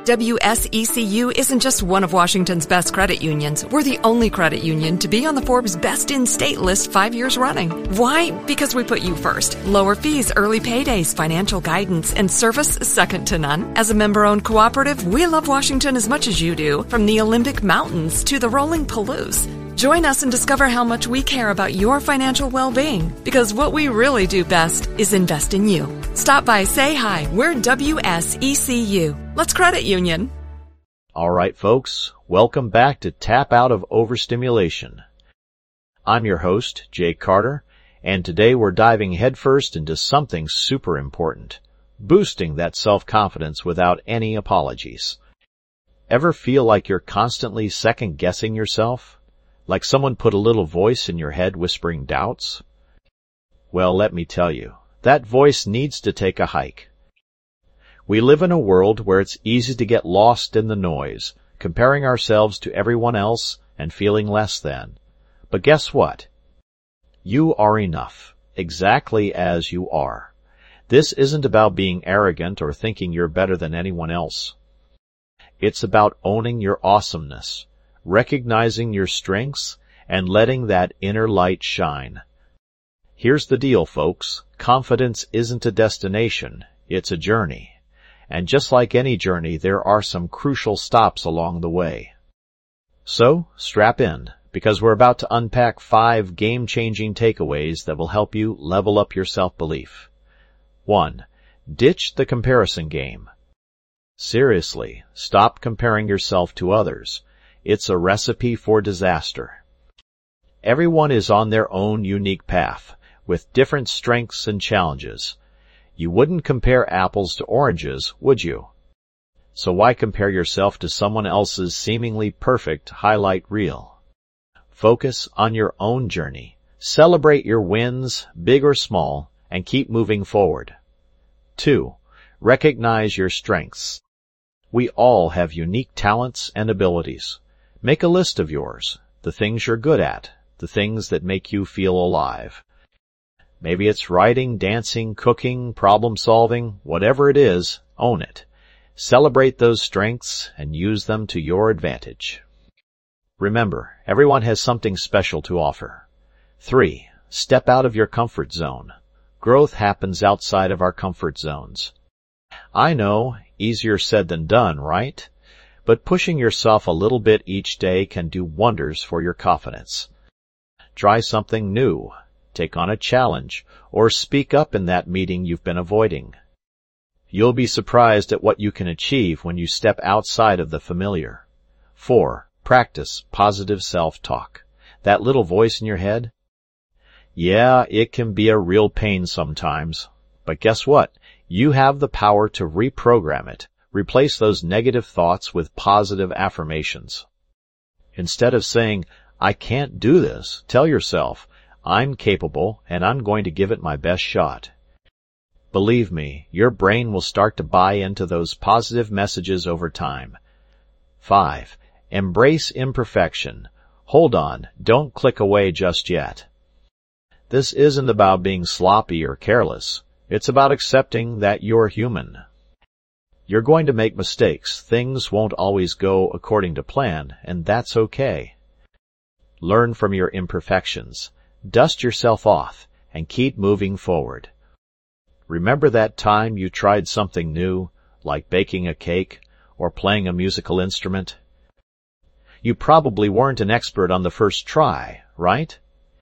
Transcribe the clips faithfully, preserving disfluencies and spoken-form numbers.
W S E C U isn't just one of Washington's best credit unions. We're the only credit union to be on the Forbes Best in State list five years running. Why? Because we put you first. Lower fees, early paydays, financial guidance, and service second to none. As a member-owned cooperative, we love Washington as much as you do, from the Olympic Mountains to the rolling Palouse. Join us and discover how much we care about your financial well-being, because what we really do best is invest in you. Stop by, say hi. We're W S E C U. Let's credit union. All right, folks, welcome back to Tap Out of Overstimulation. I'm your host, Jake Carter, and today we're diving headfirst into something super important, boosting that self-confidence without any apologies. Ever feel like you're constantly second-guessing yourself? Like someone put a little voice in your head whispering doubts? Well, let me tell you, that voice needs to take a hike. We live in a world where it's easy to get lost in the noise, comparing ourselves to everyone else and feeling less than. But guess what? You are enough, exactly as you are. This isn't about being arrogant or thinking you're better than anyone else. It's about owning your awesomeness, recognizing your strengths, and letting that inner light shine. Here's the deal, folks. Confidence isn't a destination, it's a journey. And just like any journey, there are some crucial stops along the way. So, strap in, because we're about to unpack five game-changing takeaways that will help you level up your self-belief. One, ditch the comparison game. Seriously, stop comparing yourself to others. It's a recipe for disaster. Everyone is on their own unique path, with different strengths and challenges. You wouldn't compare apples to oranges, would you? So why compare yourself to someone else's seemingly perfect highlight reel? Focus on your own journey. Celebrate your wins, big or small, and keep moving forward. Two, recognize your strengths. We all have unique talents and abilities. Make a list of yours, the things you're good at, the things that make you feel alive. Maybe it's writing, dancing, cooking, problem-solving, whatever it is, own it. Celebrate those strengths and use them to your advantage. Remember, everyone has something special to offer. Three, step out of your comfort zone. Growth happens outside of our comfort zones. I know, easier said than done, right? But pushing yourself a little bit each day can do wonders for your confidence. Try something new, take on a challenge, or speak up in that meeting you've been avoiding. You'll be surprised at what you can achieve when you step outside of the familiar. Four, practice positive self-talk. That little voice in your head? Yeah, it can be a real pain sometimes. But guess what? You have the power to reprogram it. Replace those negative thoughts with positive affirmations. Instead of saying, I can't do this, tell yourself, I'm capable and I'm going to give it my best shot. Believe me, your brain will start to buy into those positive messages over time. Five, embrace imperfection. Hold on, don't click away just yet. This isn't about being sloppy or careless. It's about accepting that you're human. You're going to make mistakes. Things won't always go according to plan, and that's okay. Learn from your imperfections. Dust yourself off, and keep moving forward. Remember that time you tried something new, like baking a cake or playing a musical instrument? You probably weren't an expert on the first try, right?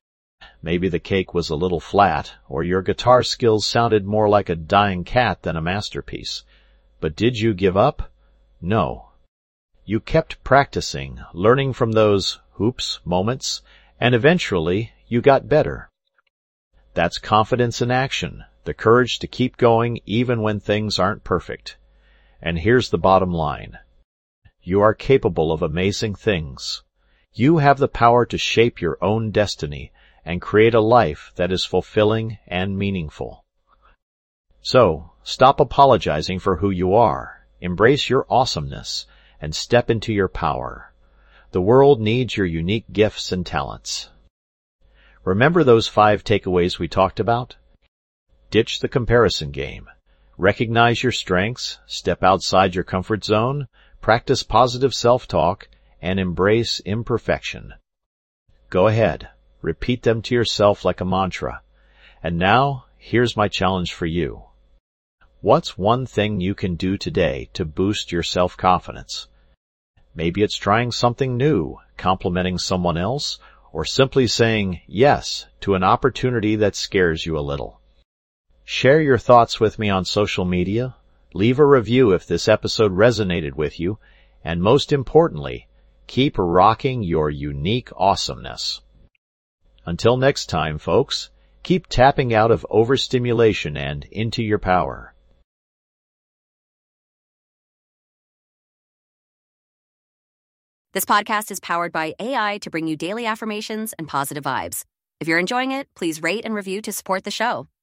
Maybe the cake was a little flat, or your guitar skills sounded more like a dying cat than a masterpiece. But did you give up? No. You kept practicing, learning from those oops moments, and eventually you got better. That's confidence in action, the courage to keep going even when things aren't perfect. And here's the bottom line. You are capable of amazing things. You have the power to shape your own destiny and create a life that is fulfilling and meaningful. So, stop apologizing for who you are, embrace your awesomeness, and step into your power. The world needs your unique gifts and talents. Remember those five takeaways we talked about? Ditch the comparison game. Recognize your strengths, step outside your comfort zone, practice positive self-talk, and embrace imperfection. Go ahead, repeat them to yourself like a mantra. And now, here's my challenge for you. What's one thing you can do today to boost your self-confidence? Maybe it's trying something new, complimenting someone else, or simply saying yes to an opportunity that scares you a little. Share your thoughts with me on social media, leave a review if this episode resonated with you, and most importantly, keep rocking your unique awesomeness. Until next time, folks, keep tapping out of overstimulation and into your power. This podcast is powered by A I to bring you daily affirmations and positive vibes. If you're enjoying it, please rate and review to support the show.